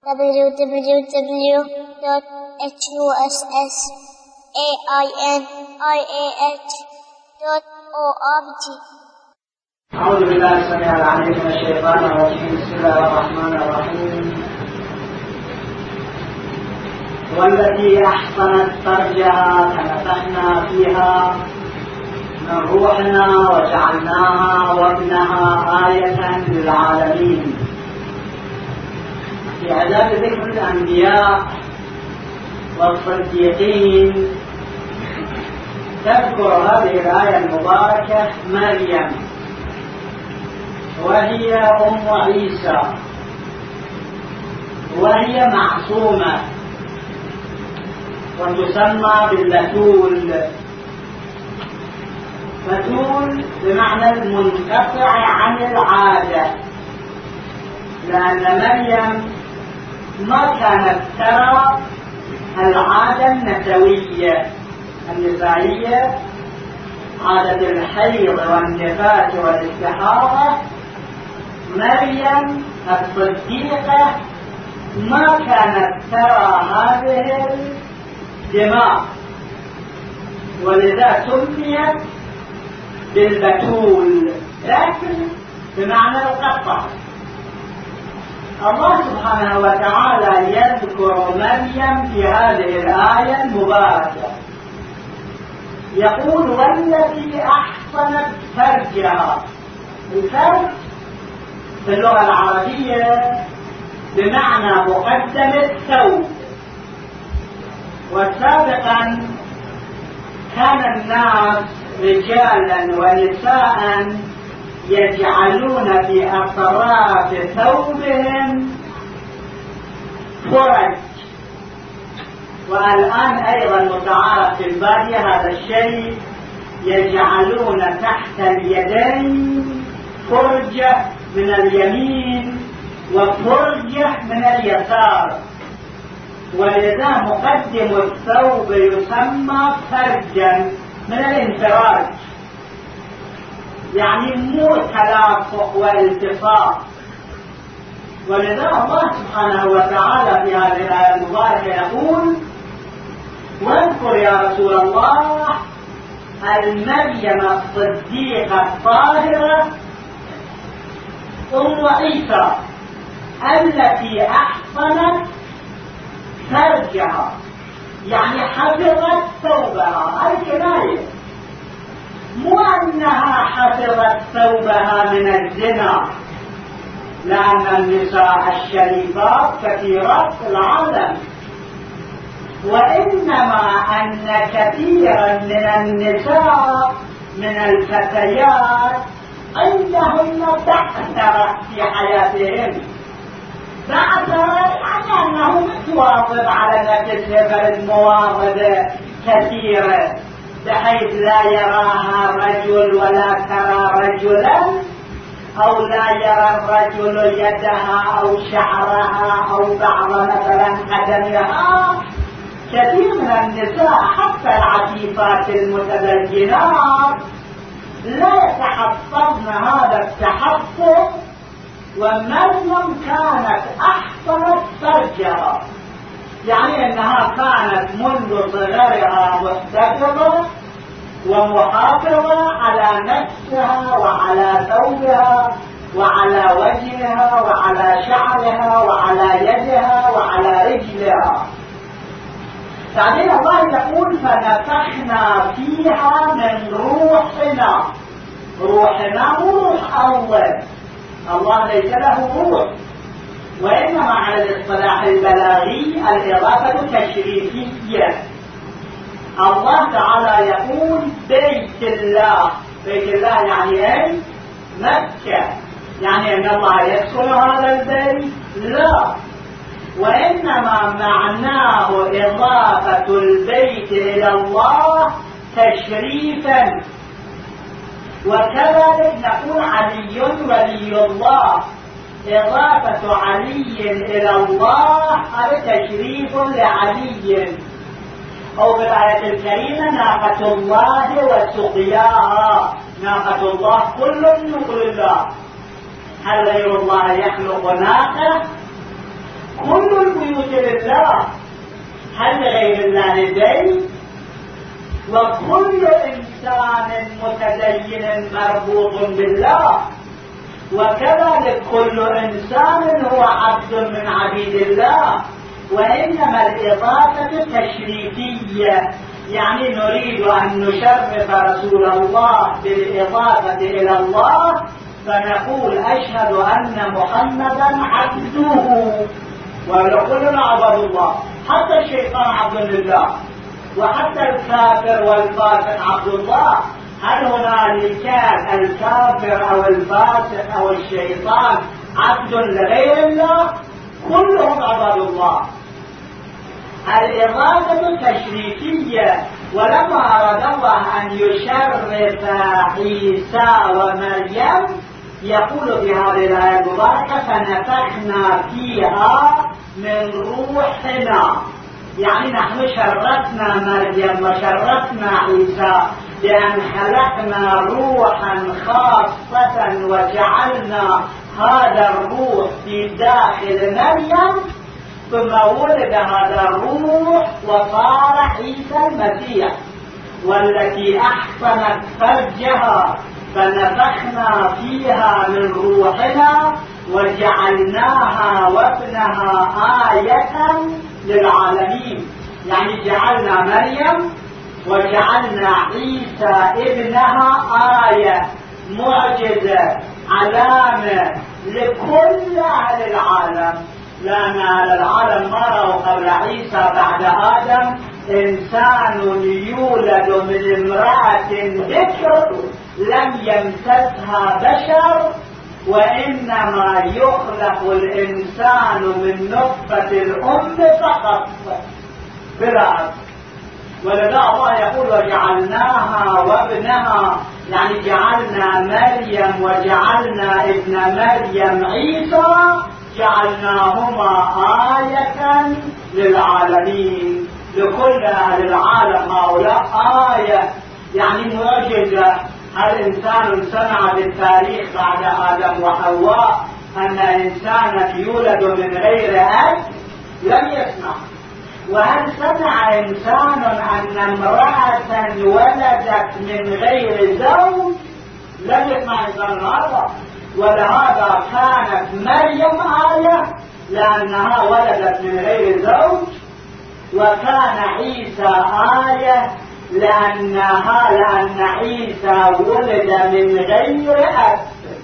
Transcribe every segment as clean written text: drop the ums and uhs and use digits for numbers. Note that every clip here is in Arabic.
www.husainiah.org. أعوذ بالله السميع العليم من الشيطان الرجيم. بسم الله الرحمن الرحيم. والتي أحصنت فرجها فنفخنا فيها من روحنا وجعلناها وابنها آية للعالمين. في عداد ذكر الأنبياء والصديقين تذكر هذه الآية المباركة مريم، وهي أم عيسى، وهي معصومة وتسمى بالبتول. بتول بمعنى المنقطع عن العادة، لأن مريم ما كانت ترى العادة النسوية النسائية، عادة الحيض والنفاس والاستحاضة. مريم الصديقة ما كانت ترى هذه الدماء، ولذا سميت بالبتول، لكن بمعنى القطع. الله سبحانه وتعالى يذكر مريم في هذه الآية المباركة، يقول والتي أحصنت فرجها. الفرج في اللغة العربية بمعنى مقدم الثوب. وسابقا كان الناس رجالا ونساء يجعلون في أطراف ثوبهم فرج، والآن أيضا متعارف في البادية هذا الشيء، يجعلون تحت اليدين فرجة من اليمين وفرجة من اليسار، ولذا مقدم الثوب يسمى فرجا من الانفراج، يعني مو تلاصق والتصاق. ولذا الله سبحانه وتعالى في هذه الآية المباركة يقول واذكر يا رسول الله المريم الصديقة الطاهرة أم عيسى التي أحصنت فرجها، يعني حفظت ثوبها. هذه كناية، مو أنها حفظت ثوبها من الزنا، لأن النساء الشريفات كثيرات في العالم، وإنما أن كثيرا من النساء من الفتيات عندهن بعثرة في حياتهم. بعثرة يعني أنه متواظب على نفسه بالمواظبة كثيرة، بحيث لا يراها رجل ولا ترى رجلا، أو لا يرى الرجل يدها أو شعرها أو بعض مثلا قدمها. كثير من النساء حتى العفيفات المتدينات لا يتحفظن هذا التحفظ، ومريم كانت أحصنت فرجها، يعني أنها كانت منذ صغرها محتفظة ومحافظة على نفسها وعلى ثوبها وعلى وجهها وعلى شعرها وعلى يدها وعلى رجلها. بعدين الله يقول فنفخنا فيها من روحنا. روحنا مو روح الله ليس له روح، وإنما على الاصطلاح البلاغي الإضافة تشريفية. الله تعالى يقول بيت الله. بيت الله يعني ايه؟ مكة. يعني ان الله يسكن هذا البيت؟ لا، وإنما معناه إضافة البيت إلى الله تشريفا. وكذلك نقول علي ولي الله، إضافة علي إلى الله هذا تشريف لعلي. أو بالآية الكريمة ناقة الله وسقياها. ناقة الله كل نقول الله، هل غير الله يخلق ناقة؟ كل هل لغير الله دين؟ وكل إنسان متدين مربوط بالله، وكذلك كل إنسان هو عبد من عبيد الله. وإنما الإضافة تشريفية، يعني نريد أن نشرف رسول الله بالإضافة إلى الله، فنقول أشهد أن محمدا عبده، وكلنا عبد الله، حتى الشيطان عبد لله، وحتى الكافر والفاسق عبد الله. هل هنالك الكافر أو الفاسق أو الشيطان عبد لغير الله؟ كلهم عباد الله. الإضافة تشريفية. ولما أراد الله أن يشرف عيسى ومريم يقول في هذه الآية المباركة فنفخنا فيها من روحنا، يعني نحن شرفنا مريم وشرفنا عيسى بأن خلقنا روحا خاصة وجعلنا هذا الروح في داخل مريم، ثم ولد هذا الروح وصار عيسى المسيح، والتي أحصنت فرجها فنفخنا فيها من روحنا وجعلناها وابنها آية للعالمين. يعني جعلنا مريم وجعلنا عيسى ابنها آية، معجزة، علامة لكل أهل العالم، لأن أهل العالم ما رأوا قبل عيسى بعد آدم إنسان يولد من امرأة ذكر لم يمسسها بشر، وإنما يخلق الإنسان من نطفة الأم فقط بلا أب. ولذا الله يقول وجعلناها وابنها، يعني جعلنا مريم وجعلنا ابن مريم عيسى، جعلناهما آية للعالمين، لكل أهل العالم هؤلاء آية، يعني معجزة. هل إنسان سمع بالتاريخ بعد آدم وحواء أن إنسانا يولد من غير أب؟ لم يسمع. وهل سمع إنسان أن امرأة ولدت من غير زوج؟ لم يسمع إنسان هذا. ولهذا كانت مريم آية لأنها ولدت من غير زوج، وكان عيسى آية لأن عيسى ولد من غير أب.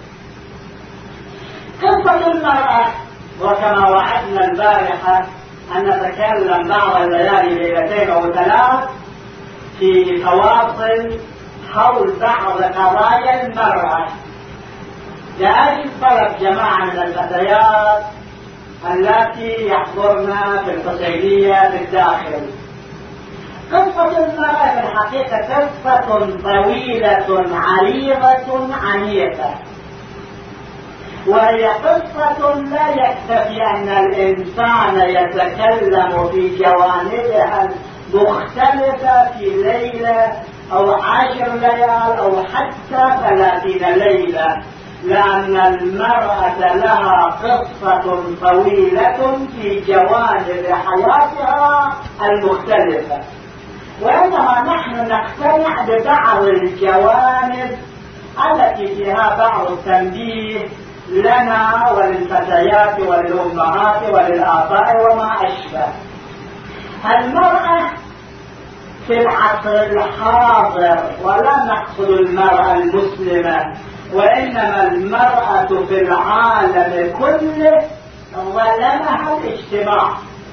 قصة المرأة، وكما وعدنا البارحة أن نتكلم بعض الليالي ليلتين أو ثلاث في فواصل حول بعض قضايا المرأة، لأجل طلب جماعة من الفتيات التي يحضرن في الحسينية في الداخل. قصة المرأة في الحقيقة قصة طويلة عريضة عنيفة، وهي قصة لا يكتفي أن الإنسان يتكلم في جوانبها المختلفة في ليلة أو 10 ليال أو حتى 30 ليلة، لأن المرأة لها قصة طويلة في جوانب حياتها المختلفة، وإنما نحن نقتنع ببعض الجوانب التي فيها بعض التنبيه لنا وللفتيات وللأمهات وللآباء وما أشبه. المرأة في العصر الحاضر، ولا نقصد المرأة المسلمة، وإنما المرأة في العالم كله، ظلمها الاجتماع.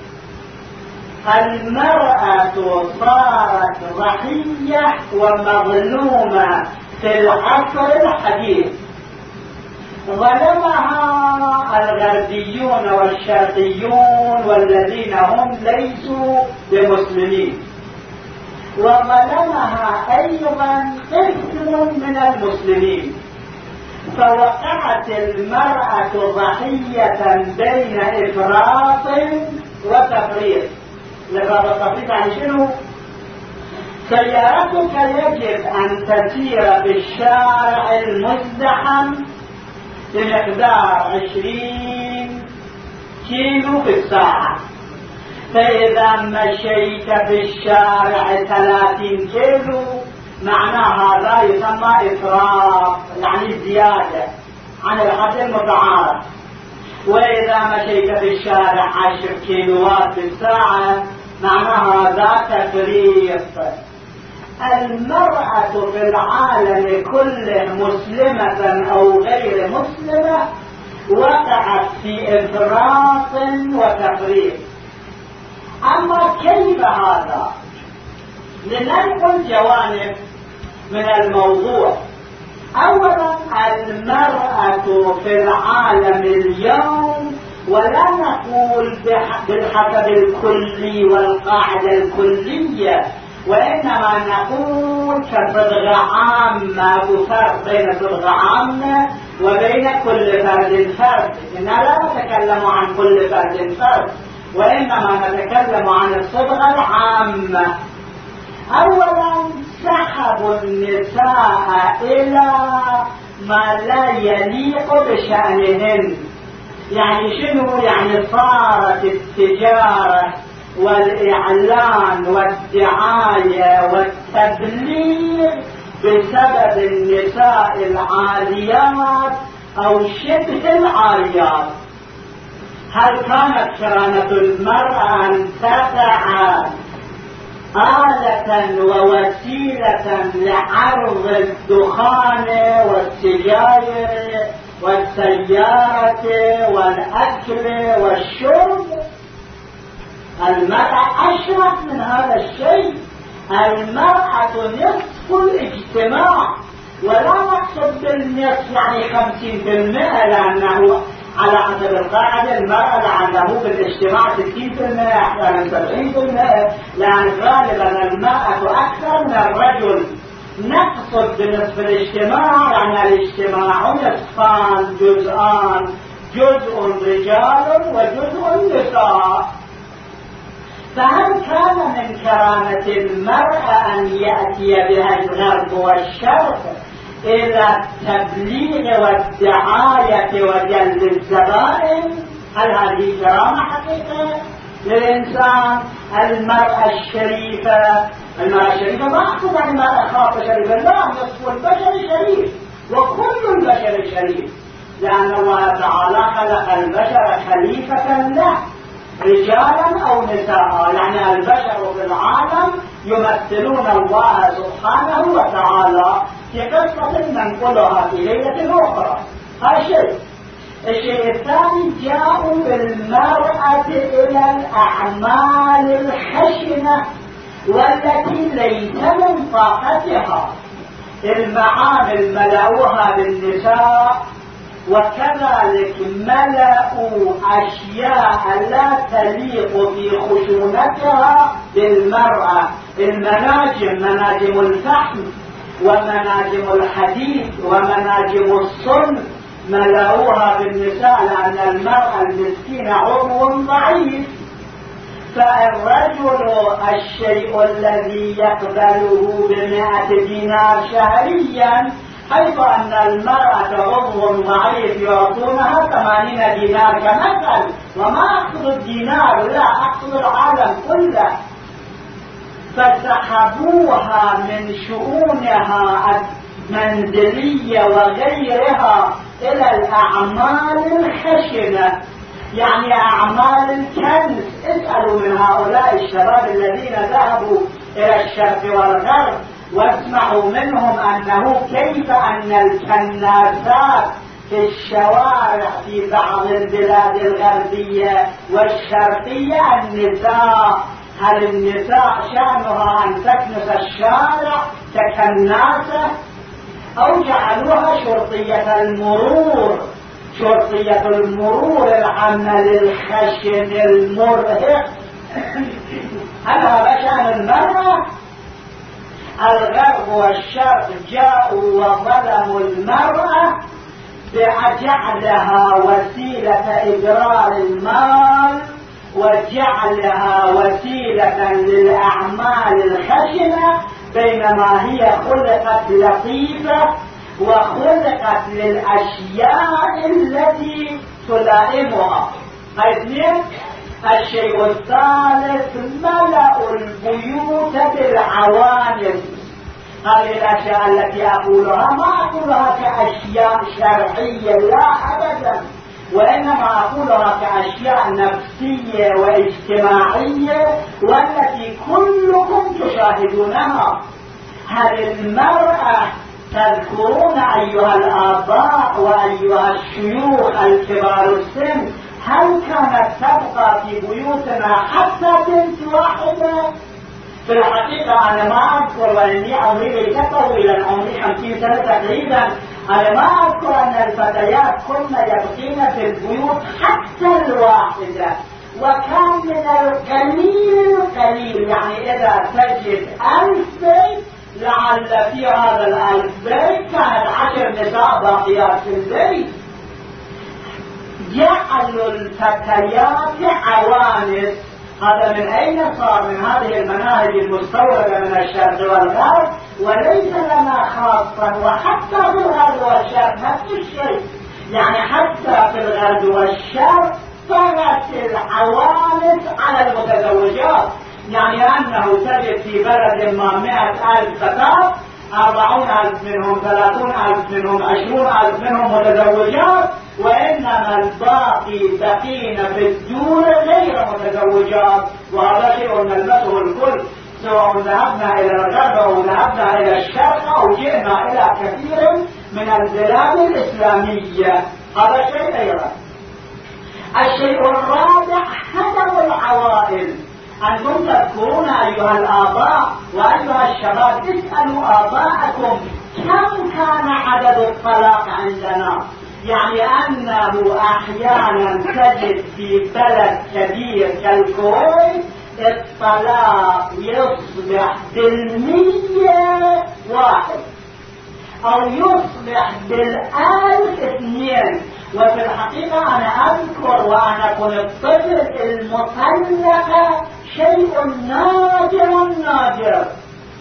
المرأة صارت ضحية ومظلومة في العصر الحديث، ظلمها الغربيون والشرقيون والذين هم ليسوا بمسلمين، وظلمها أيضا قسم من المسلمين، فوقعت المرأة ضحية بين إفراط وتفريط. الإفراط والتفريط يعني شنو؟ سيارتك يجب أن تسير بالشارع المزدحم بمقدار 20 كيلو في الساعة، فإذا مشيت في الشارع 30 كيلو معنى هذا يسمى إسراف، يعني زيادة عن الحد المتعارف. وإذا مشيت في الشارع 10 كيلوات في الساعة معنى هذا تفريط. المرأة في العالم كله مسلمة أو غير مسلمة وقعت في إفراط وتفريط. أما كيف هذا؟ لننقل جوانب من الموضوع. أولا المرأة في العالم اليوم، ولا نقول بالحسب الكلي والقاعدة الكلية، وإنما نقول كصبغة عامة، وفرق بين صبغة عامة وبين كل فرد فرد. إننا لا نتكلم عن كل فرد فرد، وإنما نتكلم عن الصبغة العامة. أولا سحبوا النساء إلى ما لا يليق بشأنهن. يعني شنو؟ يعني صارت التجارة والإعلان والدعاية والتبليغ بسبب النساء العاريات أو شبه العاريات. هل كانت كرامة المرأة أن تقع آلة ووسيلة لعرض الدخان والسجاير والسيارة والأكل والشرب؟ المرأة أشرف من هذا الشيء. المرأة نصف الاجتماع، ولا نقصد بالنصف يعني 50%، لأنه على حسب القاعدة المرأة لعله بالاجتماع 60% أحسن من 70%، لأن غالبا المرأة أكثر من الرجل. نقصد بنصف الاجتماع يعني الاجتماع نصفان جزءان، جزء رجال وجزء نساء. فهل كان من كرامة المرأة أن يأتي بها الغرب والشرق إلى التبليغ والدعاية وجلب الزبائن؟ هل هذه كرامة حقيقة للإنسان؟ المرأة الشريفة ما أقصد عن المرأة خاصة شريفة، لا، نصف البشر شريف وكل البشر شريف، لأن الله تعالى خلق البشر خليفة له، رجالا أو نساء. يعني البشر في العالم يمثلون الله سبحانه وتعالى في قصة ننقلها في ليلة أخرى. هذا شيء. الشيء الثاني جاءوا بالمرأة إلى الأعمال الخشنة والتي ليس من طاقتها. المعامل ملأوها بالنساء، وكذلك ملأوا أشياء لا تليق في خشونتها بالمرأة. المناجم، مناجم الفحم ومناجم الحديد ومناجم الصلب ملأوها بالنساء، لأن المرأة المسكينة عضو ضعيف. فالرجل الشيء الذي يقبله ب100 دينار شهريا، حيث أن المرأة عضو ضعيف يعطونها 80 دينار كمثل. وما أقصد الدينار، لا، أقصد العالم كله. فسحبوها من شؤونها المنزلية وغيرها إلى الأعمال الخشنة، يعني أعمال الكنز. اسألوا من هؤلاء الشباب الذين ذهبوا إلى الشرق والغرب واسمعوا منهم أنه كيف أن الكناسات في الشوارع في بعض البلاد الغربية والشرقية النساء. هل النساء شأنها أن تكنس الشارع ككناسة؟ أو جعلوها شرطية المرور، شرطية المرور، العمل الخشن المرهق. هل هذا شأن المرأة؟ الغرب والشرق جاءوا وظلموا المرأة بجعلها وسيلة إدرار المال وجعلها وسيلة للأعمال الخشنة، بينما هي خلقت لطيفة وخلقت للأشياء التي تلائمها. اثنين، الشيء الثالث ملأ البيوت بالعوانس. هذه الأشياء التي أقولها ما أقولها كأشياء شرعية، لا أبدا، وإنما أقولها كأشياء نفسية واجتماعية والتي كلكم تشاهدونها. هل المرأة تذكرون أيها الآباء وأيها الشيوخ الكبار السن هل كانت تبقى في بيوتنا حتى بنت واحدة؟ في الحقيقة أنا ما أذكر، وإني عمري ليس طويلا، عمري 50 سنة تقريبا، أنا ما أذكر أن الفتيات كن يبقين في البيوت حتى الواحدة، وكان من القليل القليل، يعني إذا تجد 1000 بيت لعل في هذا 1000 بيت كانت 10 نساء باقيات في البيت. جعلوا الفتيات عوانس. هذا من أين صار؟ من هذه المناهج المستوردة من الشرق والغرب، وليس لنا خاصة، وحتى في الغرب والشرق نفس الشيء. يعني حتى في الغرب والشرق طغت العوانس على المتزوجات، يعني أنه تجد في بلد ما 100,000 فتاة، 40,000 منهم 30,000 منهم 20,000 منهم متزوجات، وإنما الباقي بقين في الدور غير متزوجات. وهذا شيء نلبسه الكل، سواء ذهبنا إلى الغرب أو ذهبنا إلى الشرق أو جئنا إلى كثير من البلاد الإسلامية. هذا شيء أيضا. الشيء الرابع هدم العوائل. أنتم تذكرون أيها الآباء وأيها الشباب، اسألوا آباءكم كم كان عدد الطلاق عندنا. يعني أنه أحيانا تجد في بلد كبير كالكويت الطلاق يصبح 100 أو يصبح 1000 2. وفي الحقيقة أنا أذكر وأنا كنت طفل المطلقة شيء نادر،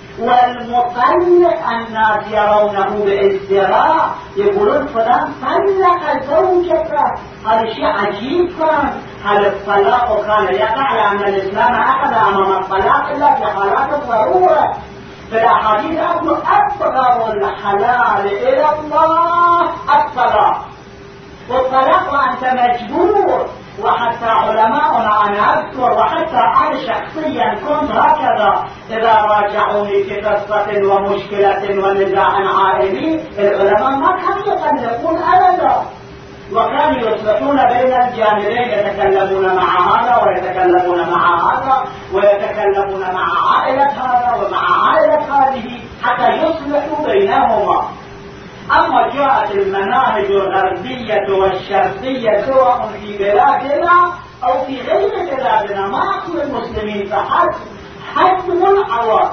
والمطلق الناس يرونه بازدراء، يقولون فلان طلق زوجته. هذا شيء عجيب كان. هل الطلاق كان يقع لأن الإسلام أخذ أمام الطلاق إلا في حالات الضرورة؟ في الأحاديث أقول أبغض الحلال إلى الله الطلاق، والطلاق وأنت مجبور. وحتى علماؤنا أنا أذكر، وحتى أنا شخصيا كنت هكذا إذا راجعوني في قصة ومشكلة ونزاع عائلي، العلماء ما كانوا يطلقون أبدا، وكانوا يصلحون بين الجانبين، يتكلمون مع هذا ويتكلمون مع هذا ويتكلمون مع عائلة هذا ومع عائلة هذه حتى يصلحوا بينهما. أما جاءت المناهج الغربية والشرقية سواء في بلادنا أو في غير بلادنا، ما أقول المسلمين فحسب، هدم العواطف.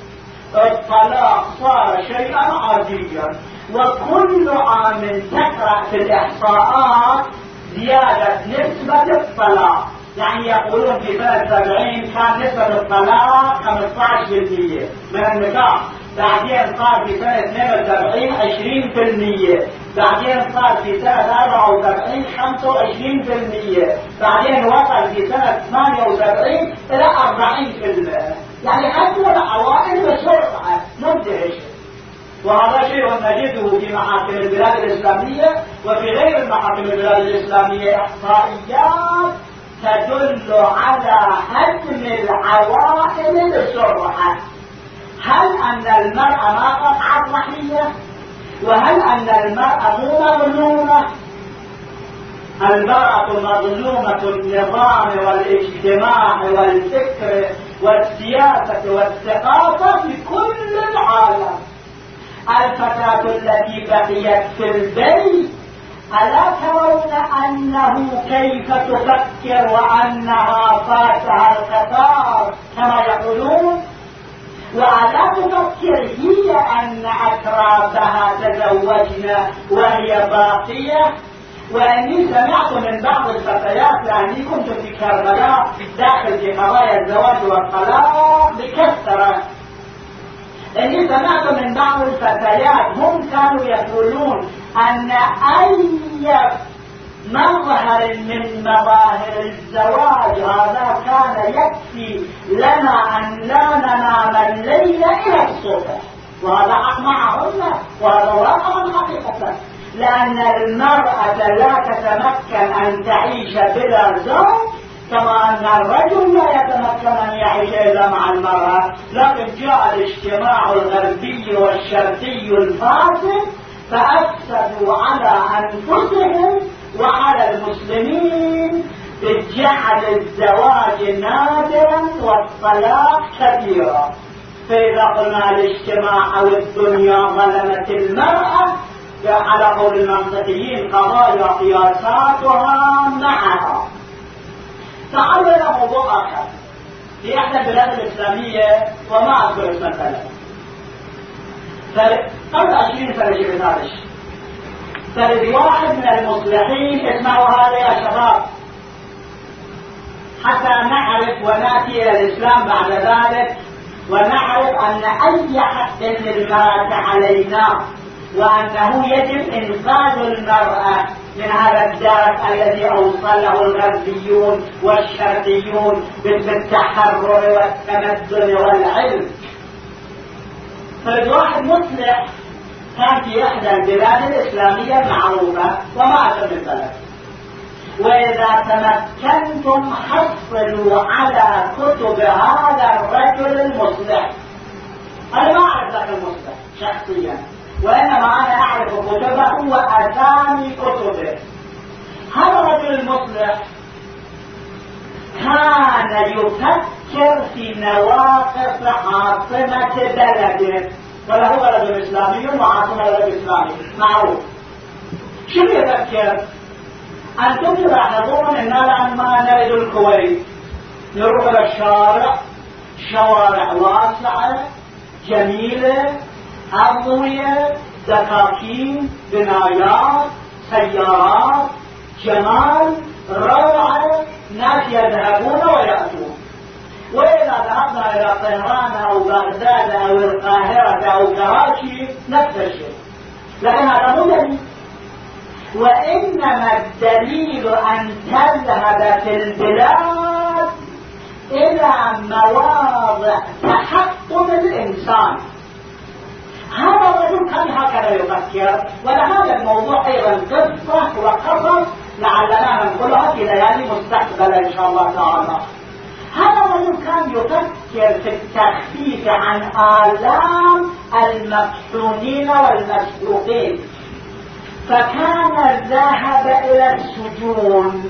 الطلاق صار شيئا عاديا، وكل عام تقرأ في الإحصاءات زيادة نسبة الطلاق. يعني يقولون في سنة 70 كان نسبة الطلاق 15% من النكاح، بعدين صار في سنة 72 20%، بعدين صار في سنة 74 25%، بعدين وصل في سنة 78 إلى 40%. يعني حتى العوائل بسرعة مدهشة. وهذا شيء نجده في محاكم البلاد الإسلامية وفي غير المحاكم البلاد الإسلامية إحصائيات تدل على هدم العوائل بسرعة. هل أن المرأة ما قطعت رحمية؟ وهل أن المرأة مو مظلومة؟ المرأة مظلومة النظام والاجتماع والفكر والسياسة والثقافة في كل العالم. الفتاة التي بقيت في البيت ألا ترون أنه كيف تفكر وأنها فاتها القطار كما يقولون؟ وألا تفكر هي أن أترابها تزوجنا وهي باقية؟ وأني سمعت من بعض الفتيات، لأني كنت في كربلاء داخل في قضايا الزواج والطلاق بكثرة، أني سمعت من بعض الفتيات هم كانوا يقولون أن أي مظهر من مظاهر الزواج، هذا كان يكفي لنا أن لا ننام الليل إلى الصبح، وهذا حق معهن، وهذا واقع حقيقة، لأن المرأة لا تتمكن أن تعيش بلا زوج كما أن الرجل لا يتمكن أن يعيش إلا مع المرأة. لكن جاء الاجتماع الغربي والشرقي الفاسد فأفسدوا على أنفسهم وعلى المسلمين بجعل الزواج نادرا والطلاق كثيرا. فإذا قلنا الاجتماع أو الدنيا ظلمت المرأة، على قول المنطقيين قضايا قياساتها معها. تعالوا إلى موضوع آخر في إحدى البلاد الإسلامية، وما أذكر اسم البلد، قبل 20 سنة في هذا الشيء، فرد واحد من المصلحين، اسمعوا هذا يا شباب حتى نعرف ونأتي إلى الإسلام بعد ذلك ونعرف أن أي حق للمرأة علينا، وأنه يجب إنقاذ المرأة من هذا الدرك الذي أوصله الغربيون والشرقيون بالتحرر والتمدن والعلم. فالواحد مصلح كان في إحدى البلاد الإسلامية المعروفة، وما أسمى البلد، وإذا تمكنتم حصلوا على كتب هذا الرجل المصلح. أنا ما أعرف ذاك المصلح شخصيا، وإنما أنا أعرف كتبه وأسامي كتبه. هذا الرجل المصلح كان يفكر في نواقص عاصمة بلده، وله بلد إسلامي وعاصمة بلد إسلامي معروف. شو يفكر؟ أنتم تلاحظون أننا لما نريد الكويت نروح إلى الشارع، شوارع واسعة جميلة، أضوية، دكاكين، بنايات، سيارات، جمال، روعة، ناس يذهبون ويأتون. وإذا ذهبنا إلى طهران أو بغداد أو القاهرة أو كراتشي نفس الشيء، لكن هذا مو دليل. وإنما الدليل أن تذهب في البلاد إلى مواضع تحطم الإنسان. هذا الرجل كان هكذا يفكر، ولهذا الموضوع أيضا قصة وقصص لعلنا ننقلها في ليالي مستقبلا إن شاء الله تعالى. هذا الرجل كان يفكر في التخفيف عن آلام المفتونين والمسبوقين، فكان ذهب إلى السجون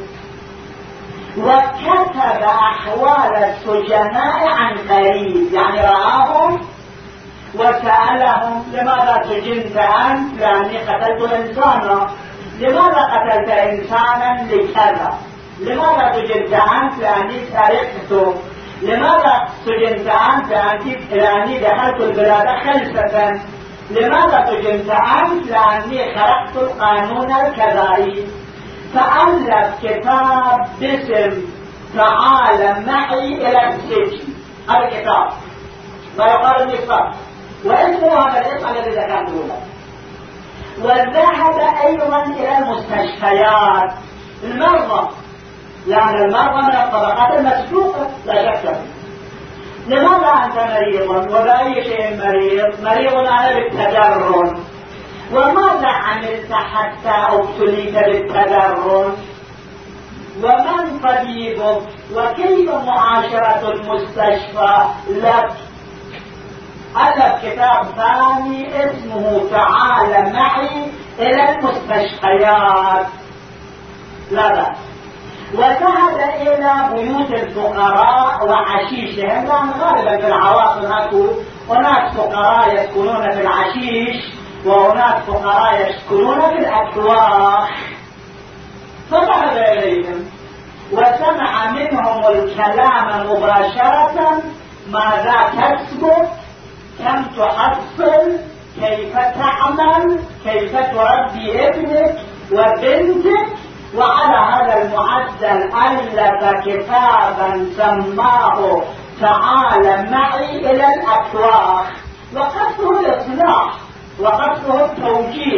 وكتب أحوال السجناء عن قريب، يعني رآهم وسألهم لماذا سجنت أنت؟ لأني قتلت إنسانا. لماذا قتلت إنسانا؟ لكذا. لماذا سجنت أنت؟ لأني سرقت. لماذا سجنت أنت؟ لأني دخلت البلاد خلفة. لماذا سجنت أنت؟ لأني خرقت القانون الكذائي. فألف كتاب باسم تعال معي إلى السجن. هذا الكتاب ما يقال النصاب، واسمه هذا الاسم الذي ذكرته له. وذهب أيضا إلى المستشفيات، المرضى، لأن المرضى من الطبقات المسبوقة لا شك. لماذا أنت مريض؟ وبأي شيء مريض؟ مريض أنا بالتدرن. وماذا عملت حتى ابتليت بالتدرن؟ ومن طبيبك؟ وكيف معاشرة المستشفى لك؟ ألف كتاب ثاني اسمه تعال معي إلى المستشفيات. لا بأس. وذهب إلى بيوت الفقراء وعشيشهم، لأن غالبا في العواصم هناك فقراء يسكنون في العشيش وهناك فقراء يسكنون في الأسواق. فذهب إليهم وسمع منهم الكلام مباشرة: ماذا تكسب؟ كم تحصل؟ كيف تعمل؟ كيف تربي ابنك وبنتك؟ وعلى هذا المعدل ألف كتابا سماه تعال معي إلى الأسواق. وقصده الإصلاح وقصده التوجيه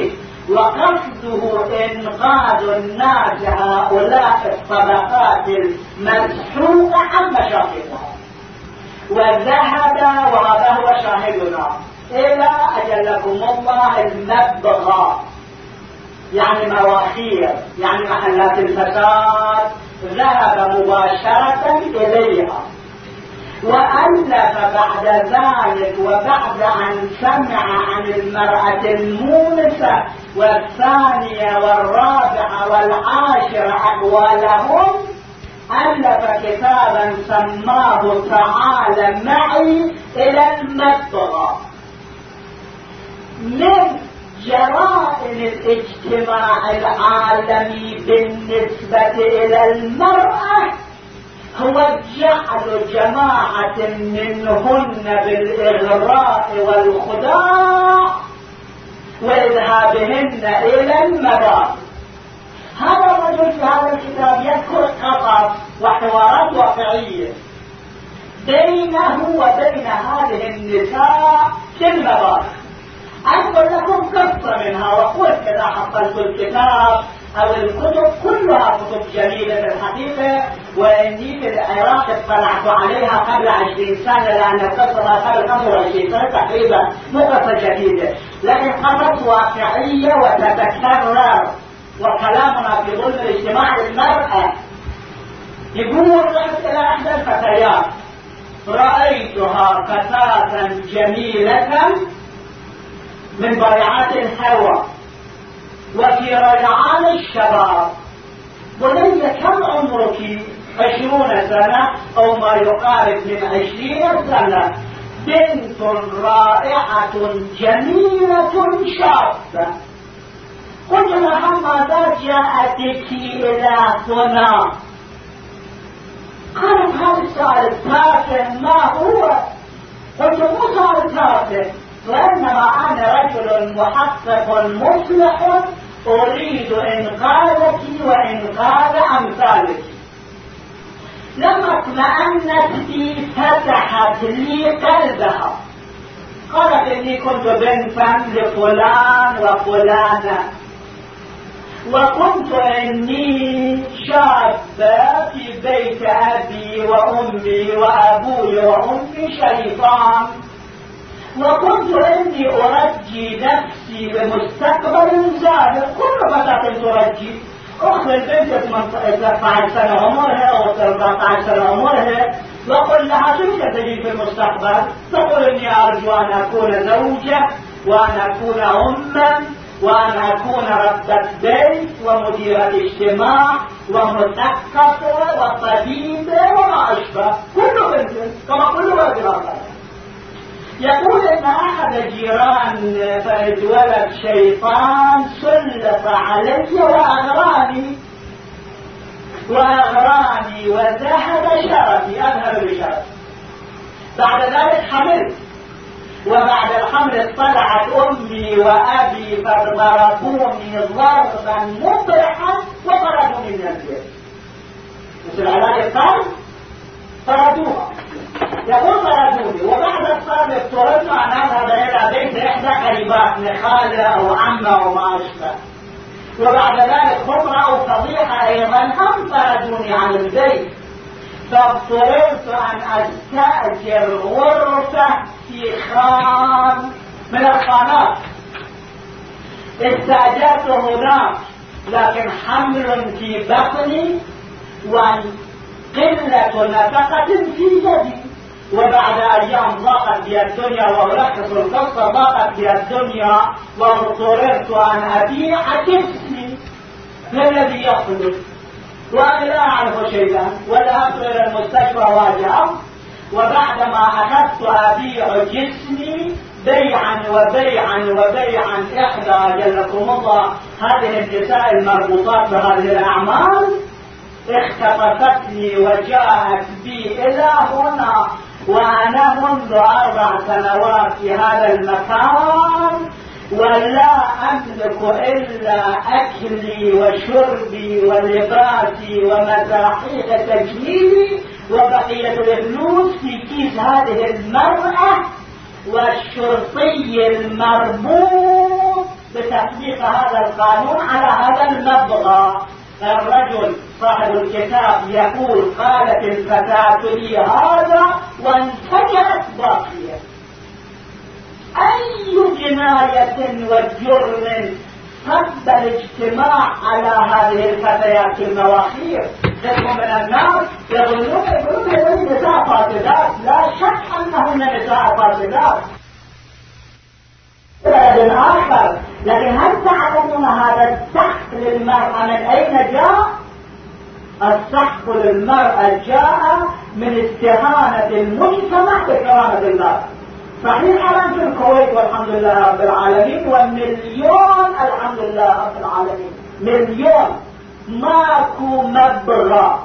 وقصده إنقاذ الناس هؤلاء الطبقات المسحوقة عن مشاقها، وذهب وهذا هو شاهدنا إلى أجلكم الله المبغى، يعني مواخير، يعني محلات الفساد، ذهب مباشرة إليها وألف بعد ذلك، وبعد أن سمع عن المرأة المونسة والثانية والرابعة والعاشرة أحوالهم، ألف كتابا سماه تعال معي إلى المبغى. من جرائم الاجتماع العالمي بالنسبة إلى المرأة هو جعل جماعة منهن بالإغراء والخداع وإذهابهن إلى المبادئ. هذا الرجل في هذا الكتاب يذكر قصص وحوارات واقعية بينه وبين هذه النساء في المبادئ. أذكر لكم قصة منها، وقلت إذا حصلت الكتاب أو الكتب كلها كتب جميلة في الحقيقة، وإني في العراق اطلعت عليها قبل 20 سنة، لأن القصة قبل 25 سنة تقريبا، مو قصة جديدة، لكن قصص واقعية وتتكرر. وكلامنا في ظلم الاجتماع المرأة. يقول رحت إلى إحدى الفتيات، رأيتها فتاة جميلة من ضيعات الهوى وفي ريعان الشباب. بني كم عمرك؟ 20 سنة أو ما يقارب من 20 سنة. بنت رائعة جميلة شابة. قلت لها ماذا جاءتك إلى هنا؟ قالت هذا السؤال التافه ما هو؟ قلت مو سؤال تافه، وإنما أنا رجل محقق مصلح أريد إنقاذك وإنقاذ أمثالك. لما اطمأنت بي فتحت لي قلبها، قالت إني كنت بنتا لفلان وفلانة، وكنت إني شابة في بيت أبي وأمي وأبوي وأمي شريفان، وكنت إني أرجي نفسي بمستقبل زاهر. كل فتاة ترجي. أخذ البنت 13 سنة عمرها أو 14 سنة عمرها وقل لها شو تجي في المستقبل؟ تقول إني أرجو أن أكون زوجة وأن أكون أما وأن أكون ربة بيت ومديرة اجتماع ومثقفة وطبيبة وما أشبه. كل بنت كما كل رجل. يقول إن أحد جيران فإذ ولد شيطان سلط علي وأغراني وذهب شرفي، أذهب بشرفي. بعد ذلك حملت، وبعد الحمل اطلعت أمي وأبي فضربوني ضربا مبرحا وطردوني من البيت. مثل علاج الطرد طردوها. يقول طردوني، وبعد الطرد اضطررت أن أذهب إلى بيت إحدى قريبات خالة أو عمة أو ما أشبه. وبعد ذلك خطرة أو فضيحة أيضا هم طردوني عن البيت، فاضطررت أن أستأجر غرفة في خان من الخانات. استأجرت هناك، لكن حمل في بطني وقلة نفقة في يدي. وبعد أيام ضاقت بي الدنيا، وألخص القصة، ضاقت بي الدنيا واضطررت أن أبيع جسمي للذي يقتل، وأنا لا أعرف شيئا. وذهبت إلى المستشفى واجعا، وبعدما أخذت أبيع جسمي بيعا وبيعا وبيعا، إحدى جلكم الله هذه النساء المربوطات بهذه الأعمال اختطفتني وجاءت بي إلى هنا، وأنا منذ 4 سنوات في هذا المكان، ولا أملك إلا أكلي وشربي ولباسي ومساحيق تجميلي، وبقية الفلوس في كيس هذه المرأة والشرطي المربوط بتطبيق هذا القانون على هذا المبغى. الرجل صاحب الكتاب يقول قالت الفتاة لي هذا وانفجرت باقية. أي جناية وجرم صد الاجتماع على هذه الفتيات المواخير؟ تسمع من الناس يظنون هذه نساء فاسدات، لا شك أنهن نساء فاسدات بلد آخر، لكن هل تعلمون هذا السحق للمرأة من أين جاء؟ السحق للمرأة جاء من استهانة المجتمع بكرامة الله. صحيح الآن في الكويت والحمد لله رب العالمين، والمليون الحمد لله رب العالمين، مليون ماكو مبغى.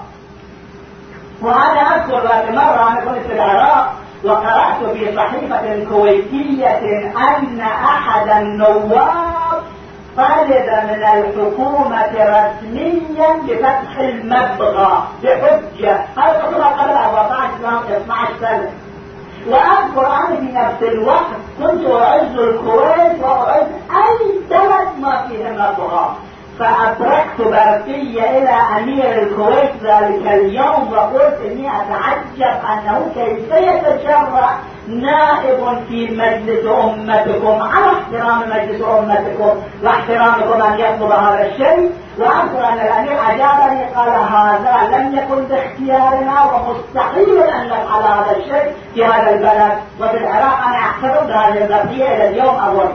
وأنا أذكر ذات مرة أنا كنت في العراق وقرأت في صحيفة كويتية أن أحد النواب طلب من الحكومة رسميا بفتح المبغى بحجة، هذا قبل 14 سنة. وأذكر أنا في نفس الوقت كنت أعز الكويت وأعز أي بلد ما فيه مبغى، فأبركت برقية إلى أمير الكويت ذلك اليوم وقلت إني أتعجب أنه كيف يتجرأ نائب في مجلس أمتكم على احترام مجلس أمتكم واحترامكم أن يطلب هذا الشيء. وأذكر أن الأمير أجابني قال هذا لم يكن باختيارنا ومستحيل أن نفعل هذا الشيء في هذا البلد. وفي العراق أنا أعتبر بهذه البرقية إلى اليوم أظن.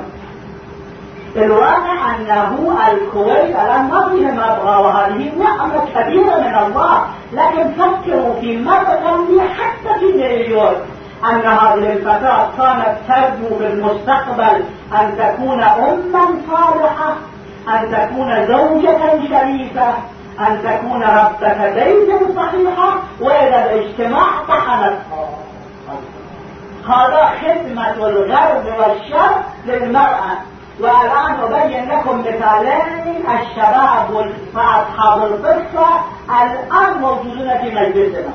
الواقع أنه الكويت الآن ما فيها مبغى، وهذه نعمة كبيرة من الله. لكن فكروا في مرة حتى في نيويورك أن هذه الفتاة كانت ترجو في المستقبل أن تكون أما صالحة، أن تكون زوجة شريفة، أن تكون ربة بيت صحيحة، وإذا الاجتماع طحنتها. هذا خدمة الغرب والشرق للمرأة. والآن أبين لكم مثالين الشباب وأصحاب القصة الآن موجودون في مجلسنا.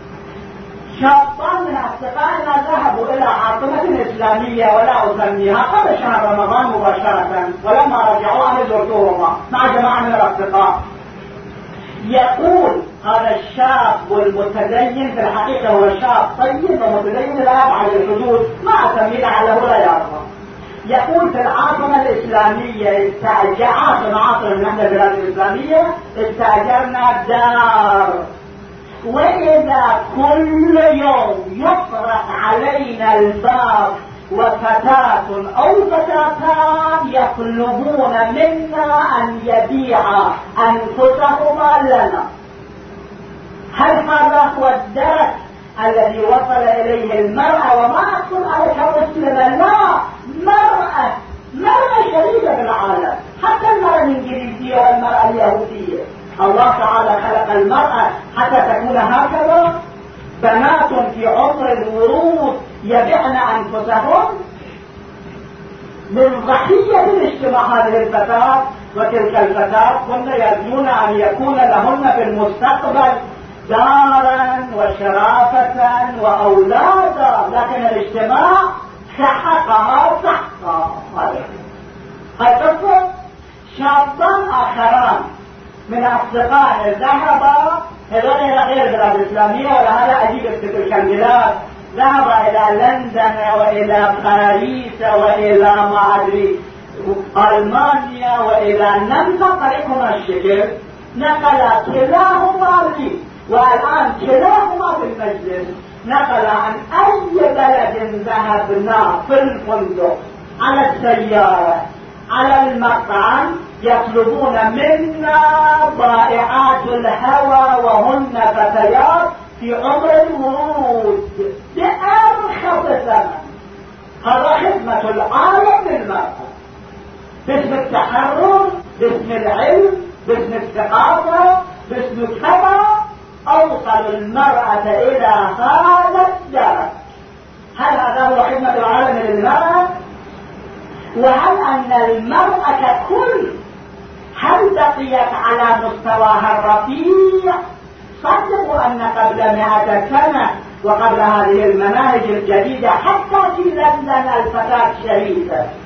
شابان من أصدقائنا ذهبوا إلى عاصمة إسلامية ولا أسميها قبل شهر رمضان مباشرة، ولما رجعوا أنا زرتهما مع جماعة من الأصدقاء. يقول هذا الشاب المتدين في الحقيقة هو شاب طيب ومتدين لا يفعل الحدود، ما أسميه لعله لا يرضى. يقول في العاصمة الإسلامية عاصمة من احدى البلاد الإسلامية استأجرنا دار، وإذا كل يوم يطرق علينا الباب وفتاة أو فتاتان يطلبون منا أن يبيعا أنفسهما لنا. هل هذا هو الدرس الذي وصل إليه المرأة؟ وما أقول على كمسلمة، لا، مرأة شريفة في العالم، حتى المرأة الإنجليزية والمرأة اليهودية. الله تعالى خلق المرأة حتى تكون هكذا. بنات في عمر الورود يبيعن أنفسهم من ضحية الاجتماع. هذه الفتاة وتلك الفتاة كن يرجون أن يكون لهن في المستقبل دارا وشرافة وأولادا، لكن الاجتماع سحقها سحقا. هذا شابان آخران من أصدقائي ذهبا هذول إلى غير البلاد الإسلامية، ولهذا أجيب في تلك البلاد، ذهب إلى لندن وإلى باريس وإلى ما أدري ألمانيا وإلى النمسا طريقنا الشكل، نقل كلاهما لي، والآن كلاهما في المجلس نقل عن أي بلد ذهبنا في الفندق، على السيارة، على المطعم، يطلبون منا بائعات الهوى وهن فتيات في عمر الورود بأرخص ثمن. هذا خدمة العالم للمرأة باسم التحرر، باسم العلم، باسم الثقافة، باسم كذا. أوصل المرأة إلى هذا الدرجة. هل هذا هو خدمة العالم للمرأة؟ وهل أن المرأة ككل هل بقيت على مستواها الرفيع؟ صدقوا أن قبل 100 سنة وقبل هذه المناهج الجديدة حتى في لندن الفتاة شريفة،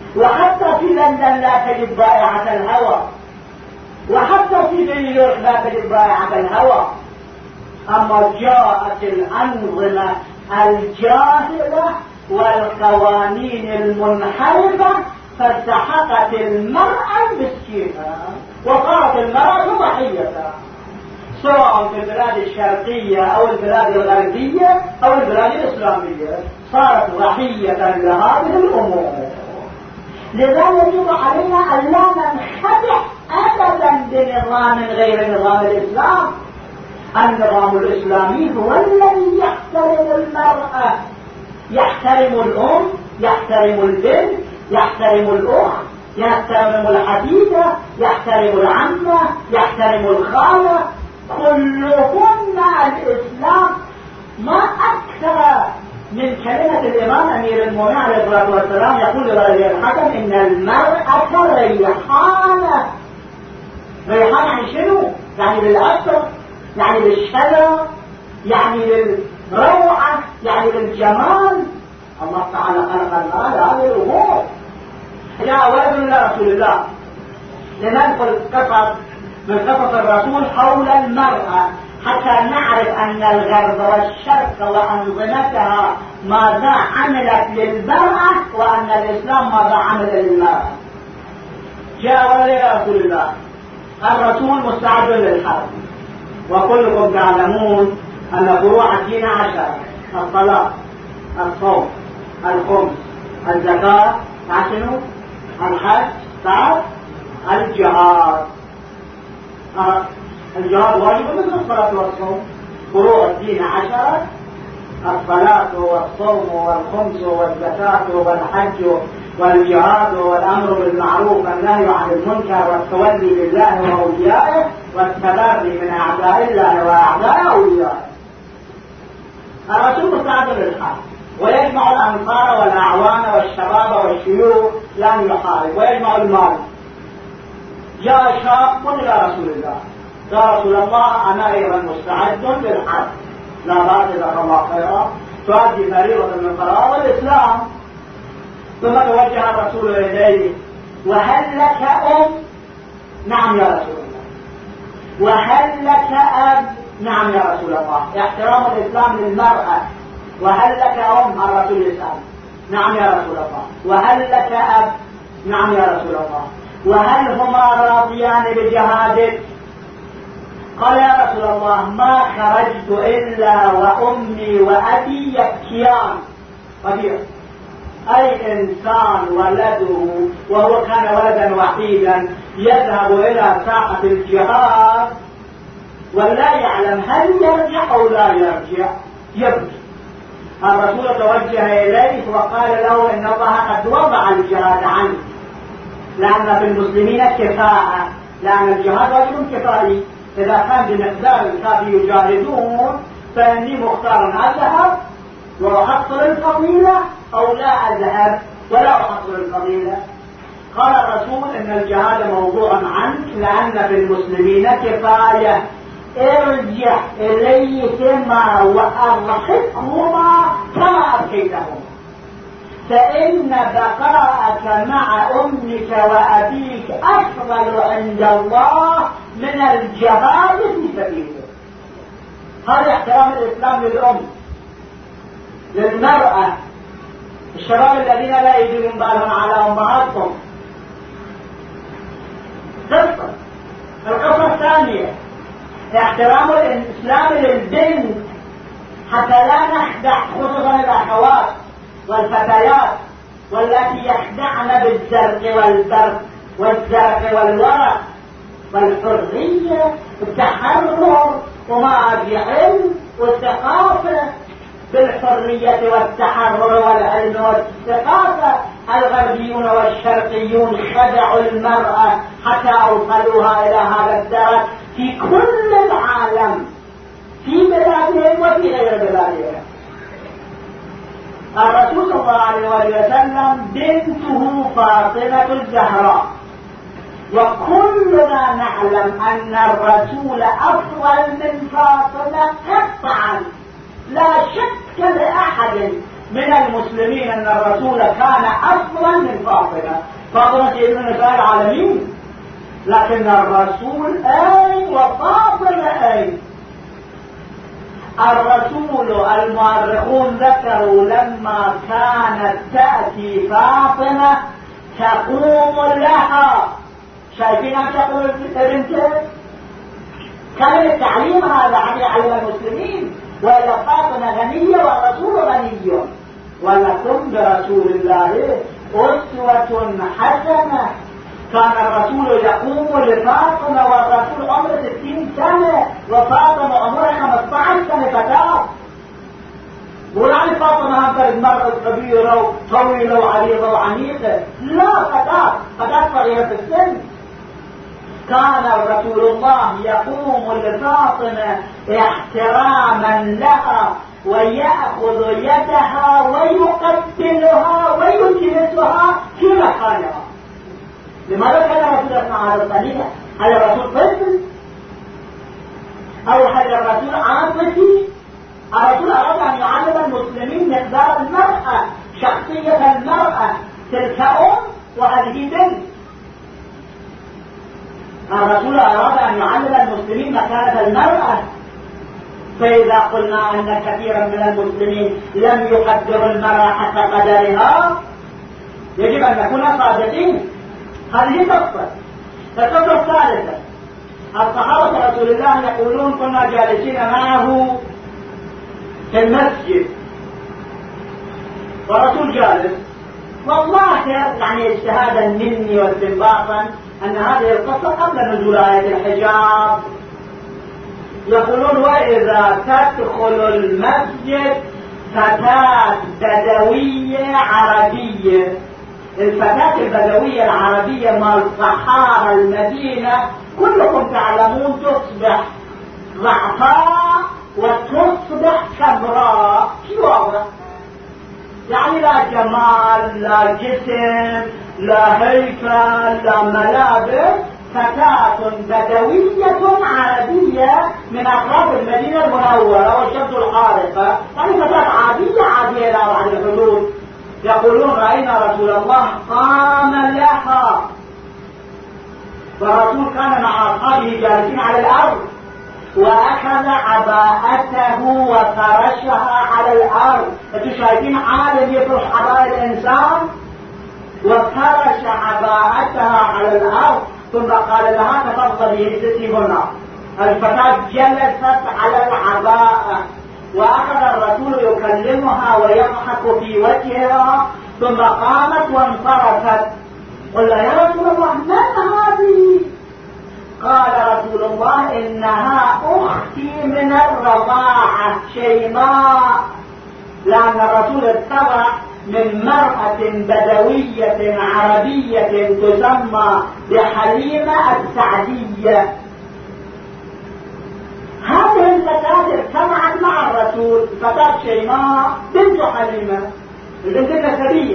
وحتى في لندن لا تجد بائعة الهوى، وحتى في نيويورك لا تجد بائعة الهوى. أما جاءت الأنظمة الجاهلة والقوانين المنحرفة فالتحقت المرأة المسكينة وصارت المرأة ضحية، سواء في البلاد الشرقية أو البلاد الغربية أو البلاد الإسلامية، صارت ضحية لهذه الأمور. لذا يجب علينا أن لا ننخدع أبدا بنظام غير نظام الإسلام. النظام الإسلامي هو الذي يحترم المرأة، يحترم الأم، يحترم البنت، يحترم الأخت، يحترم الحديثة، يحترم العمة، يحترم الخالة، كلهن الإسلام. ما أكثر من كلمة الإمام أمير المؤمنين عليه الصلاة والسلام يقول لولي الحكم إن المرأة ريحانة. ريحانة يعني شنو؟ يعني للعطر، يعني للشذا، يعني للروعة، يعني للجمال. الله تعالى خلق المرأة لهذه الأمور. جاء ولد إلى رسول الله لننقل قصص من قصص الرسول حول المرأة حتى نعرف أن الغرب والشرق وأنظمتها ماذا عملت للمرأة وأن الإسلام ماذا عمل للمرأة. جاء ولد إلى رسول الله، الرسول مستعد للحرب، وكلكم تعلمون أن فروع الدين 10: الصلاة، الصوم، الخمس، الزكاة، شنو؟ الحج، الجهاد. الجهاد واجب مثل الصلاة والصوم. فروع الدين 10: الصلاة والصوم والخمس والزكاة والحج والجهاد والأمر بالمعروف والنهي عن المنكر والتولي لله وأوليائه والتبري من أعداء الله وأعداء أوليائه. الرسول مستعد للحرب ويجمع الأنصار والأعوان والشباب والشيوخ لن يحارب، ويجمع المال. جاء شاب إلى رسول الله، يا رسول الله أنا أيضا مستعد للحرب، لا بأس لك الله خيرا، تؤدي فريضة من فرائض الإسلام. ثم توجه الرسول إليه: وهل لك أم؟ نعم يا رسول الله. وهل لك أب؟ نعم يا رسول الله. احترام الإسلام للمرأة. وهل لك أم؟ الرسول يسأل. نعم يا رسول الله. وهل لك أب؟ نعم يا رسول الله. وهل هما راضيان بجهادك؟ قال يا رسول الله: ما خرجت إلا وأمي وأبي يبكيان. ربيع أي إنسان ولده وهو كان ولدا وحيدا يذهب إلى ساحة الجهاد ولا يعلم هل يرجع أو لا يرجع، يبكي. الرسول توجه إليه وقال له: إن الله قد وضع الجهاد عنك، لأن في المسلمين كفاءة، لأن الجهاد واجب كفائي. إذا كان بمقدار الكافي يجاهدون فإني مختار أذهب وأحصل الفضيلة أو لا أذهب ولا أحصل الفضيلة. قال الرسول: إن الجهاد موضوع عنك لأن في المسلمين كفاية، ارجع إليهما وأرحقهما كما أبكيتهما، فإن بقاءك مع أمك وأبيك أفضل عند الله من الجهاد في سبيله. هذا احترام الإسلام للأم، للمرأة. الشباب الذين لا يجدون بالهم على أمهاتهم. القصة الثانية: احترام الإسلام للبنت حتى لا نخدع خصوصا الأخوات والفتيات والتي يخدعن بالزرق والبرق والزرق والورق والحرية والتحرر وما في علم والثقافة. بالحرية والتحرر والعلم والثقافة الغربيون والشرقيون خدعوا المرأة حتى أوصلوها إلى هذا الدرك في كل العالم، في بلادهم وفي غير بلادهم. الرسول صلى الله عليه وسلم بنته فاطمة الزهراء، وكلنا نعلم أن الرسول أفضل من فاطمة قطعا، لا شك لأحد من المسلمين أن الرسول كان أفضل من فاطمة. فاطمة سيدنا نساء العالمين، لكن الرسول أين وفاطمة أين؟ الرسول المؤرخون ذكروا لما كانت تأتي فاطمة تقوم لها. شايفين أن تقول بنته؟ كان التعليم هذا على المسلمين، وإلا فاطمة غنية والرسول غني. ولكم برسول الله أسوة حسنة. كان الرسول يقوم لفاطمة والرسول عمره 60 سنة وفاطمة عمرها 15 سنة فتاة. ولا فاطمة أنت المرأة كبيرة وطويلة وعريضة وعنيفة، لا، فتاة صغيرة في السن. كان رسول الله يقوم لفاطمة احتراما لها ويأخذ يدها ويقبلها ويجلسها في مكانها. لماذا كان الرسول يصنع هذا الطريقة؟ هل الرسول طفل؟ أو هل الرسول عاطفي؟ الرسول أراد أن يعلم المسلمين مقدار المرأة، شخصية المرأة، تلك أم وهذه بنت. الرسول أراد أن يعلم المسلمين مكانة المرأة. فإذا قلنا أن كثيرا من المسلمين لم يقدروا المرأة حتى قدرها، يجب أن نكون صادقين. هذه قصة. القصة الثالثة، الصحابة رسول الله يقولون كنا جالسين معه في المسجد والرسول جالس، والله يعني اجتهادا مني واستنباطا أن هذه القصة قبل نزول آية الحجاب. يقولون وإذا تدخل المسجد فتاة بدوية عربية، الفتاة البدوية العربية مال صحارى المدينة كلكم تعلمون تصبح ضعفاء وتصبح كبراء. شو واضح؟ يعني لا جمال، لا جسم، لا هيكل، لا ملابس. فتاة بدوية عربية من أطراف المدينة المنورة والشمس الحارقة، يعني فتاة عادية لا بعد الحدود. يقولون رأينا رسول الله قام لها، والرسول كان مع أصحابه جالسين على الأرض، وأخذ عباءته وفرشها على الأرض. أنتم شايفين عالم يفرش عباءة الإنسان؟ وفرش عباءتها على الأرض، ثم قال لها تفضلي اجلسي هنا. الفتاة جلست على العباءة، وأخذ الرسول يكلمها ويضحك في وجهها، ثم قامت وانصرفت. قلنا يا رسول الله من هذه؟ قال رسول الله إنها أختي من الرضاعة شيماء، لأن الرسول اتبع من مرأة بدوية عربية تسمى بحليمة السعدية. هذه الفتاة اجتمعت مع الرسول، فتاة شيماء بنت حليمة البنت النسبية،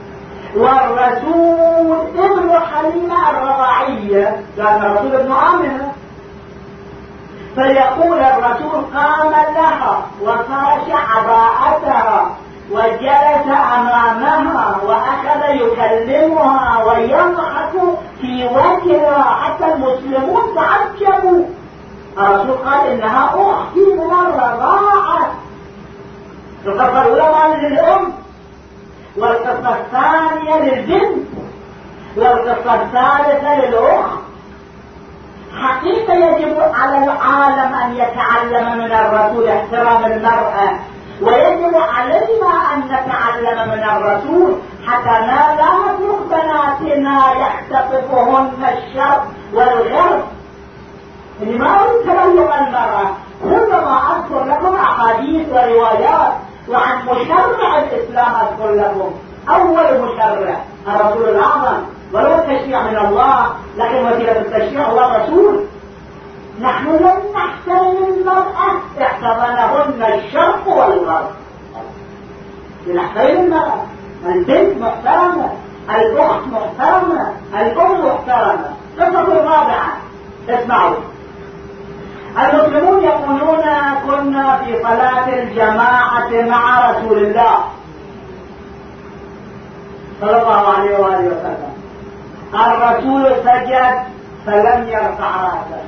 والرسول ابن حليمة الرضاعية لأن الرسول ابن آمنة. فيقول الرسول قام لها وفرش عباءتها وجلس أمامها وأخذ يكلمها ويضحك في وجهها حتى المسلمون تعجبوا. الرسول قال إنها أختي من الرضاعة. القصة الأولى للأم، والقصة الثانية للبنت، والقصة الثالثة للأخت. حقيقة يجب على العالم أن يتعلم من الرسول احترام المرأة، ويجب علينا أن نتعلم من الرسول حتى لا نترك بناتنا يختطفهن الشر والغرب. إني ما أريد تبلغ المرأة، ربما أذكر لكم أحاديث وروايات، وعن مشرع الإسلام أذكر لكم. أول مشرع الرسول الأعظم، ولو التشريع من الله، لكن وسيلة التشريع هو الرسول. نحن لم نحترم المرأة، احتضنهن الشرق والغرب. لنحترم المرأة، البنت محترمة، الأخت محترمة، الأم محترمة. قصة الرابعة، اسمعوا. المسلمون يقولون كنا في صلاة الجماعة مع رسول الله صلى الله عليه وآله وسلم. الرسول سجد فلم يرفع رأسه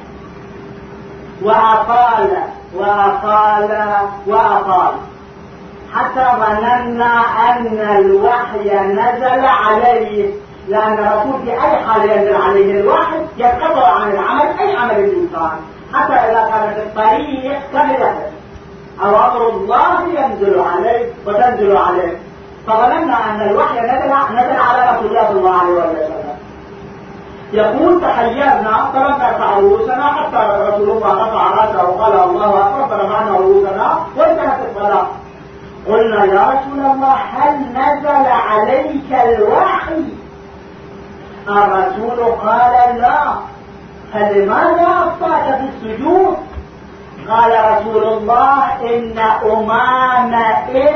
وأطال حتى ظننا أن الوحي نزل عليه، لأن الرسول في أي حال ينزل عليه الوحي يتقطع عن العمل، أي عمل الإنسان، حتى إذا كان في الطريق كملته أو أمر الله ينزل عليه وتنزل عليه. فظننا أن الوحي نزل على رسول الله صلى الله عليه وسلم. يقول تحيرنا فلم نرفع رؤوسنا حتى رسول الله رفع رأسه وقال الله أكبر فرفعنا رؤوسنا وانتهت الصلاة. قلنا يا رسول الله هل نزل عليك الوحي؟ الرسول قال لا. فلماذا أبطأت في السجود؟ قال رسول الله إن أمامة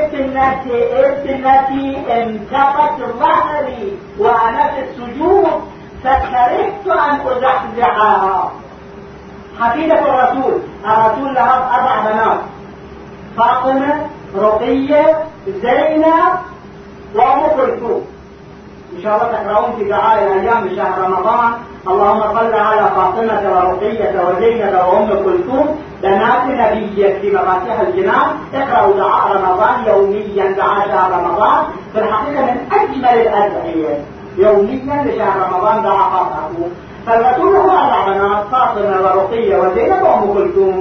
ابنتي انتقت ظهري وأنا في السجود فكرهت أن أزحزحها. حفيدة الرسول له 4 بنات: فاطمة، رقية، زينب، وأم كلثوم. إن شاء الله تقرؤون في دعاء الأيام من شهر رمضان: اللهم صل على فاطمة ورقية وزينب وأم كلثوم بنات نبيك في مفاتيح الجنان. اقرأوا دعاء رمضان يوميا، دعاء شهر رمضان في الحقيقة من أجمل الأدعية يوميا لشهر رمضان دعاء خاصة. فالرسول هو 4 بنات: فاطمة ورقية وزينب وأم كلثوم.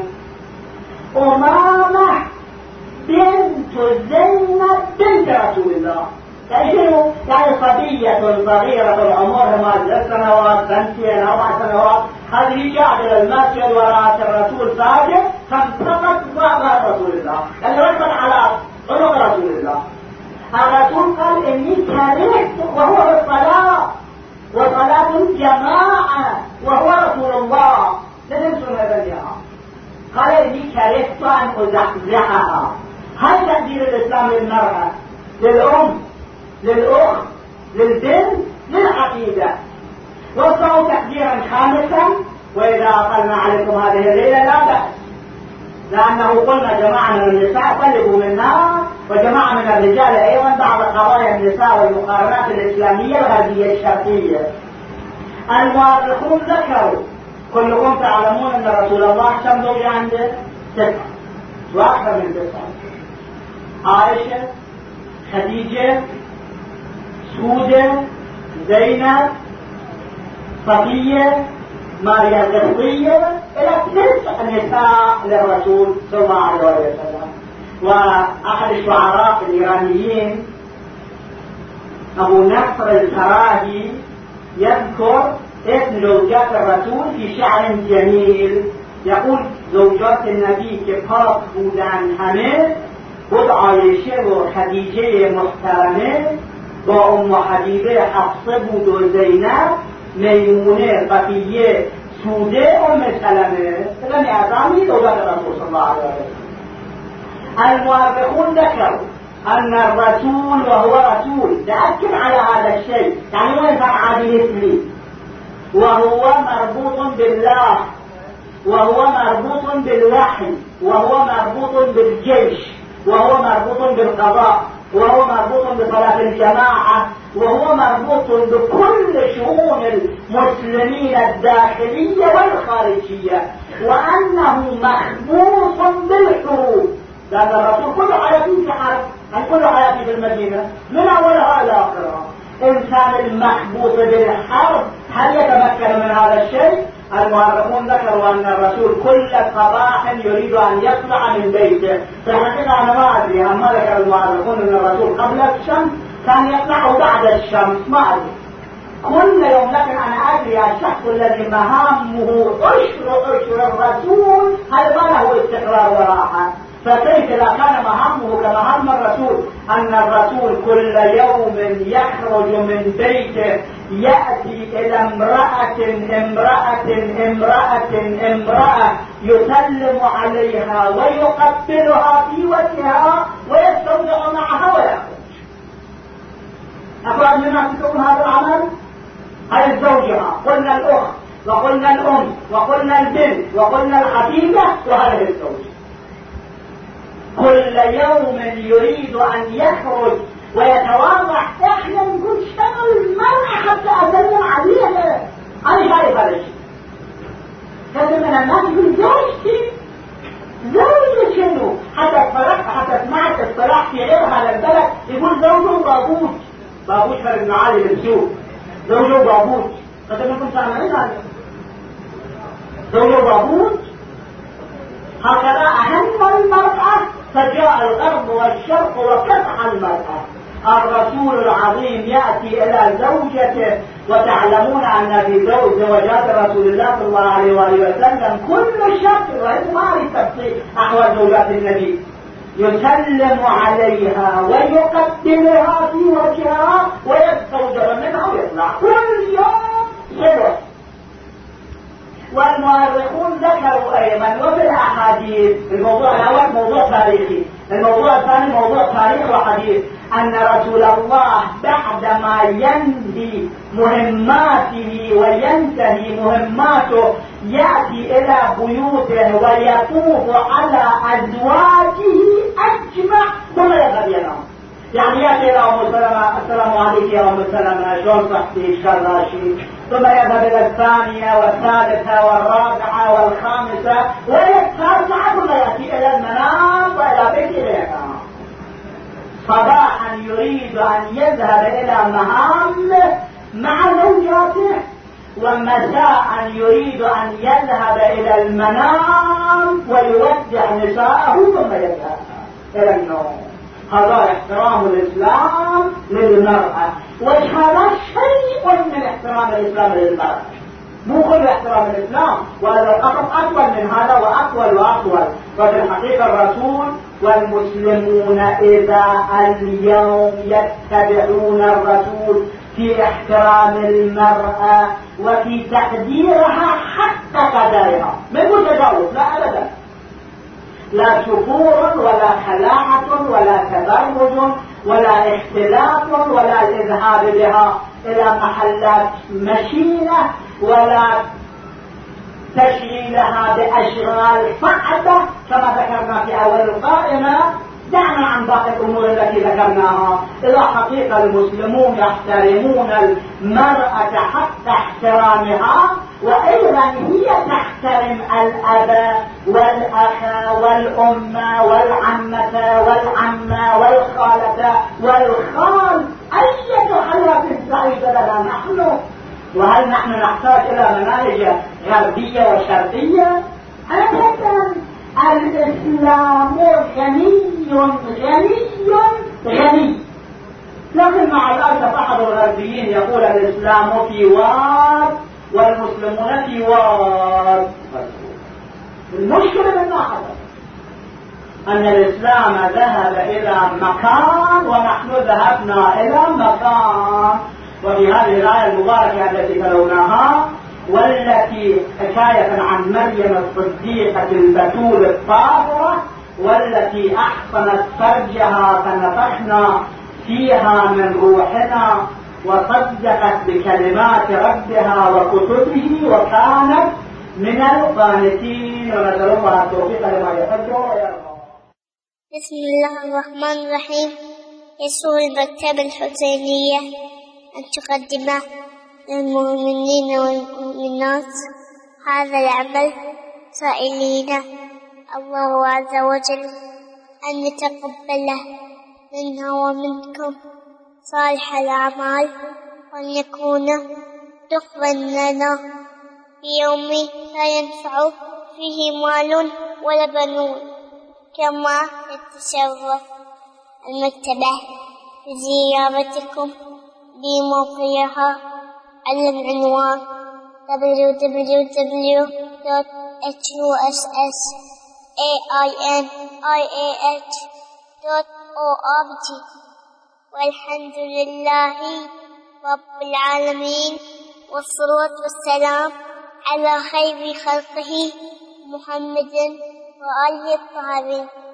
أمامة بنت زينب بنت رسول الله، يعني صبية صغيرة عمرها 3 سنوات، 2 4 سنوات، هذه قاعدة إلى المسجد وراء الرسول ساجد فانتقت ظهر رسول الله، يعني ركبت على عنق رسول الله. الرسول قال إني كرهت، وهو بالصلاة وصلاة جماعة وهو رسول الله، لا تنسوا هذا الجماعة. قال إني كرهت أن أزحزحها. هل تقدير الإسلام للمرأة، للأم، للأخت، للبنت، للعقيدة؟ وصلوا تقديرا خامسا: وإذا أقلنا عليكم هذه الليلة لا بأس، لأنه قلنا جماعة من النساء طلبوا منا وجماعة من الرجال أيضا بعض قضايا النساء والمقارنات الإسلامية الغربية الشرقية. المؤرخون ذكروا، كلكم تعلمون أن رسول الله كم زوجة عنده؟ 9 وأكثر من 9: عائشة، خديجة، سودة، زينب، صفية، ماريا القبطية، إلى 9 نساء للرسول صلى الله عليه وسلم. وأحد الشعراء الإيرانيين أبو نصر الكراهي يذكر اسم زوجات الرسول في شعر جميل، يقول: زوجات النبي كفاف بودن همه، بود عایشه و خدیجه محترمه، با ام حبیبه حفصه بود و زینب، میمونه، صفیه، سوده، ام سلمه. سلمه اعظامی زوجات الرسول صلى الله عليه وسلم. المؤرخون ذكروا أن الرسول وهو رسول تأكد على هذا الشيء، يعني هو إنسان عادي مثلي، وهو مربوط بالله، وهو مربوط بالوحي، وهو مربوط بالجيش، وهو مربوط بالقضاء، وهو مربوط بصلاة الجماعة، وهو مربوط بكل شؤون المسلمين الداخلية والخارجية، وأنه محبوس بالحروب. لأن الرسول كل حياته في حرب، كل حياته في المدينة من أولها إلى آخرها. إنسان المحبوس بالحرب هل يتمكن من هذا الشيء؟ المؤرخون ذكروا أن الرسول كل صباح يريد أن يطلع من بيته. فحقيقة أنا ما أدري، أما ذكر المؤرخون أن الرسول قبل الشمس كان يطلع بعد الشمس، ما أدري كل يوم، لكن أنا أدري الشخص الذي مهامه أشر الرسول هل ما له استقرار وراحة. فكيف إذا كان مهامه كمهام الرسول أن الرسول كل يوم يخرج من بيته يأتي إلى امرأة يسلم عليها ويقبلها في وجهها ويستودع معها ويخرج؟ أفراد الناس تكون هذا العمل؟ هذه زوجها، قلنا الأخت، وقلنا الأم، وقلنا البنت، وقلنا الحبيبة، وهذه الزوجة. كل يوم يريد أن يخرج ويتواضع. احنا نقول شنو المرأة حتى اسلم عليها؟ انا شايف هذا الشيء. كثير من الناس يقول زوجي شنو؟ حتى اتفرجت حتى سمعت اصطلاح في غير هذا البلد يقول زوجه بابوش. بابوش فرق بن علي بن سوق، زوجه بابوش. كثير منكم سامعين هذا؟ زوجه بابوش. هكذا أهم المرأة، فجاء الغرب والشرق وفتح المرأة. الرسول العظيم يأتي إلى زوجته، وتعلمون أن في زوجات رسول الله صلى الله عليه وآله وسلم كل شخص، وما يستطيع أحوال زوجات النبي، يسلم عليها ويقبلها في وجهها ويستوجب منها ويطلع كل يوم صبح. والمؤرخون ذكروا أيضا وفي الأحاديث، الموضوع الأول موضوع تاريخي، الموضوع الثاني موضوع تاريخ وحديث، أن رسول الله بعدما ينهي مهماته وينتهي مهماته يأتي إلى بيوته ويطوف على أزواجه أجمع ثم يذهب ينام. يعني يأتي إلى أم سلمة: السلام عليك يا أم سلمة، شلون صحتك؟ شراشي. ثم يذهب إلى الثانية والثالثة والرابعة والخامسة والتاسعة، ثم يأتي إلى المنام وإلى بيته لينام. صباحا يريد أن يذهب إلى مهامه مع زوجاته، ومساء يريد أن يذهب إلى المنام ويودع نساءه ثم يذهب إلى النوم. هذا احترام الإسلام للمرأة، وهذا شيء من احترام الإسلام للمرأة، مو كل احترام الإسلام، وهذا أطول من هذا وأطول وأطول. وفي الحقيقة الرسول والمسلمون إذا اليوم يتبعون الرسول في احترام المرأة وفي تقديرها حق قدرها، من تجاوز، لا أبدا، لا شفور ولا خلاعة ولا تبرج ولا اختلاف ولا الإذهاب بها إلى محلات مشينة ولا تشغيلها بأشغال صعبة كما ذكرنا في أول القائمة. دعنا عن باقي الأمور التي ذكرناها. إذا حقيقة المسلمون يحترمون المرأة حق احترامها، وأيضا هي تحترم الأب والأخ والأم والعمة والعمة والخالة والخال، أي حياة سعيدة لنا نحن. وهل نحن نحتاج إلى مناهج غربية وشرقية؟ أبدا. الإسلام غني غني غني. لكن مع الأسف أحد الغربيين يقول الإسلام في واد والمسلمون في واد. المشكلة من هذا أن الإسلام ذهب إلى مكان ونحن ذهبنا إلى مكان. وفي هذه الآية المباركة التي تلوناها، والتي حكاية عن مريم الصديقة البتول الطاهرة والتي أحصنت فرجها فنفخنا فيها من روحنا وصدقت بكلمات ربها وكتبه وكانت من القانتين. ونسأل الله التوفيق لما يحب ويرضى. بسم الله الرحمن الرحيم. يسر المكتبة الحسينية أن تقدم للمؤمنين والمؤمنات هذا العمل، سائلين الله عز وجل أن يتقبله منا ومنكم صالح الأعمال، وأن يكون دخلا لنا في يوم لا ينفع فيه مال ولا بنون. كما يتشرف المكتبة بزيارتكم بموقعها على العنوان www.hussainih.org. والحمد لله رب العالمين، والصلاة والسلام على خير خلقه محمد وآله الطاهرين.